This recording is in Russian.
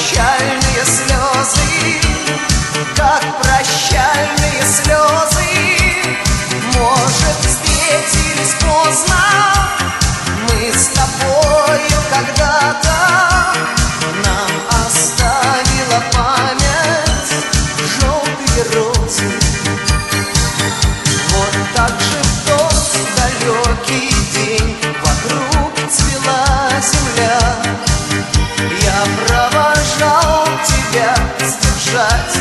прощальные слезы, как прощальные слезы. Может, встретились поздно мы с тобою когда-то, нам оставила память желтые розы. Вот так же в тот далекий день вокруг цвела земля. Я провожал тебя сдержать